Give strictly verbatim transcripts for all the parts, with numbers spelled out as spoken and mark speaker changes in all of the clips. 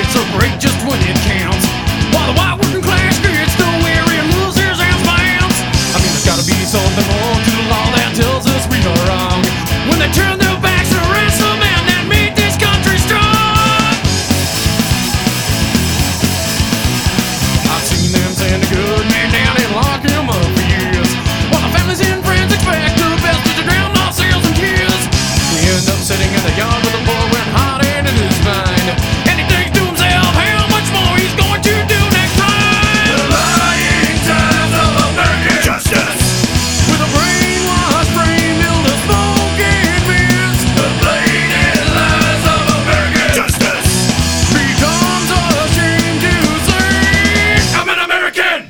Speaker 1: so great just when it counts. While the white working class gets the weary and losers and bounds. I mean, there's gotta be something more to the law that tells us we are wrong. When they turn their backs to ransom men that made this country strong. I've seen them send a good man down and lock him up for years, while the families and friends expect the best to the ground, not sales and tears. He ends up sitting in the yard with a boy when hot air in his mind, and he thinks to himself how much more he's going to do next time.
Speaker 2: The lying times of American justice,
Speaker 1: With a brainwashed brain filled with smoke and mirrors,
Speaker 2: the blatant lies of American justice.
Speaker 1: becomes a shame to say.
Speaker 2: I'm an American.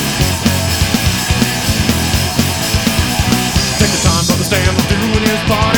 Speaker 1: Take the time, brother, stand for doing his part.